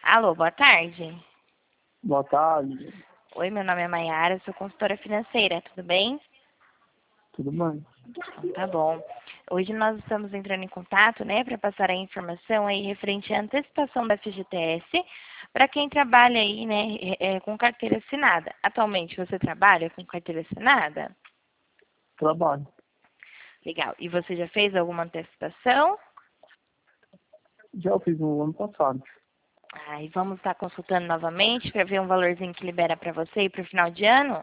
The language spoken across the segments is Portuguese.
Alô, boa tarde. Boa tarde, Oi, meu nome é Maiara, sou consultora financeira, tudo bem? tudo bem? Então, tá bom. Hoje nós estamos entrando em contato, né, para passar a informação aí referente à antecipação da FGTS para quem trabalha aí, né, com carteira assinada. Atualmente você trabalha com carteira assinada? Trabalho. Legal. E você já fez alguma antecipação? Já fiz no ano passado. Ah, e vamos estar consultando novamente para ver um valorzinho que libera para você e para o final de ano?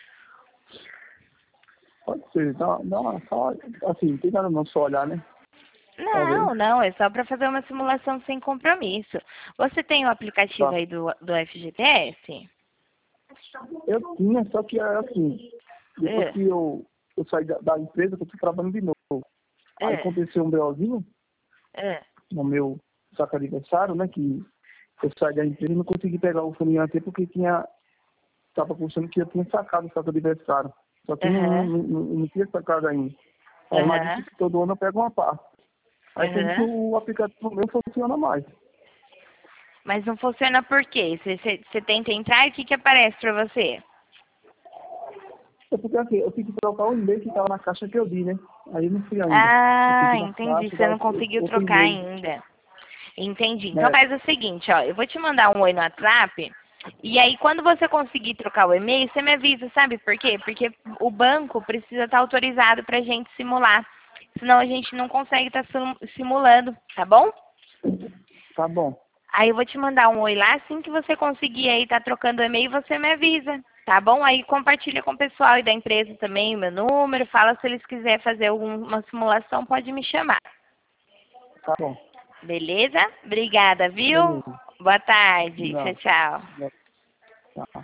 Pode ser, só, assim, não tem nada não, só olhar, né? Talvez. Não, é só para fazer uma simulação sem compromisso. Você tem o aplicativo Tá. aí do FGTS? Eu tinha, só que é assim, depois É, que eu saí da empresa, que eu tô trabalhando de novo. Aí é, aconteceu um BOzinho é. no meu saco aniversário, né? Que eu saí da empresa e não consegui pegar o fone até porque tava pensando que eu tinha sacado o saco aniversário. Só que Aham, não tinha sacado ainda. Aí ela disse aham, que todo ano eu pego uma parte. Aí sendo que aham. o aplicativo meu funciona mais. Mas não funciona por quê? Você tenta entrar e o que que aparece para você? É porque assim, eu tenho que trocar o e-mail que estava na caixa que eu vi, né? Aí eu não fui ainda. Eu tenho Ah, que ir na entendi. caixa e Você dar não conseguiu outro trocar e-mail. ainda. Entendi. Então Né? faz o seguinte, ó, eu vou te mandar um oi no WhatsApp e aí quando você conseguir trocar o e-mail, você me avisa, sabe por quê? Porque o banco precisa estar autorizado para a gente simular. Senão a gente não consegue estar simulando, tá bom? Tá bom. Aí eu vou te mandar um oi lá, assim que você conseguir aí estar trocando o e-mail, você me avisa, tá bom? Aí compartilha com o pessoal aí da empresa também o meu número, fala se eles quiserem fazer alguma simulação, pode me chamar. Tá bom. Beleza? Obrigada, viu? Beleza. Boa tarde. Tchau, Não. tchau. Tá.